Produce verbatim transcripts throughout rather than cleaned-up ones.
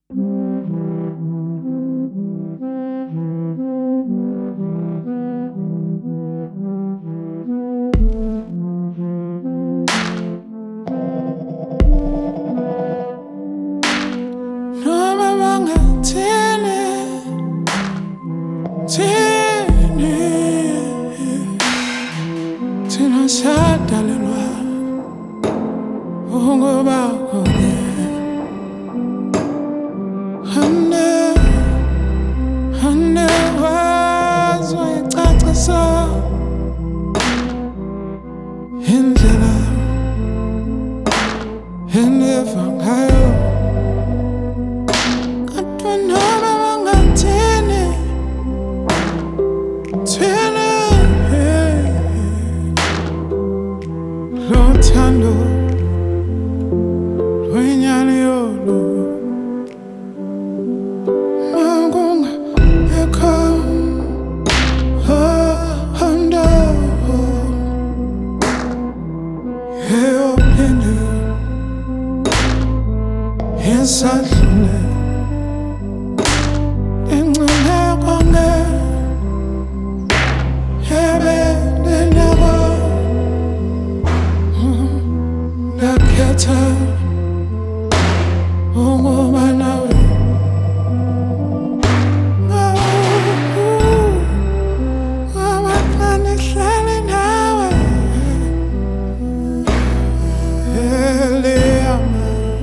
Noma bangathini thini thina sadalelwa ungoba khona hane hane wazoyicacisa indlela eneva ngayo. Noma bangathini thini lo thando lwenyani yolo makungekho handa eyophinde esadlule ungoba nawe ngamancane hlale nawe eliyama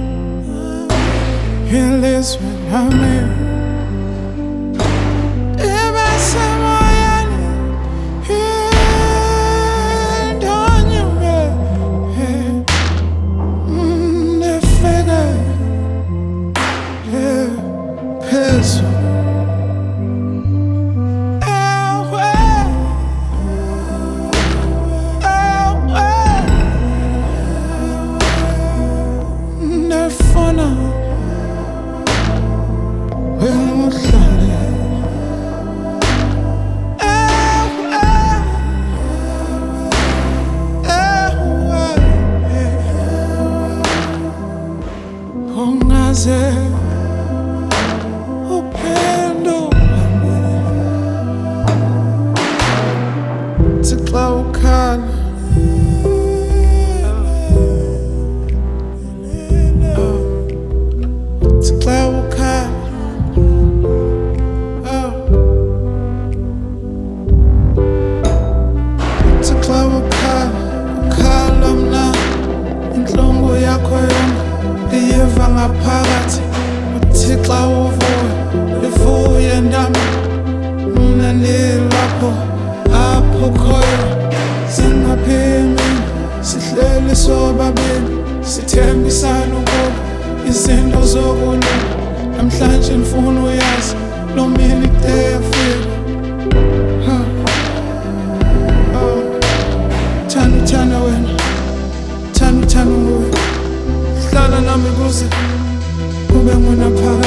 ilizwe lami ibesemoyeni indonyume nefike phezulu. Nefona wengihlale ungaze uphendule thi xa ukhala thi xa ukhala thi xa ukhala ukhala mna inhlungu yakho yonke iyiva ngaphakathi uthi xa uvuya ivuye ndami mna ndilapho apho khoyo singaphimi sihleli sobabini sithembisana ukuba izinto zokulunga namhlanje ndifuna uyazi lo mini kude yafika. Thanda uthanda wena thanda uthanda nguwe hlala nami kuze kube ngona phakathi.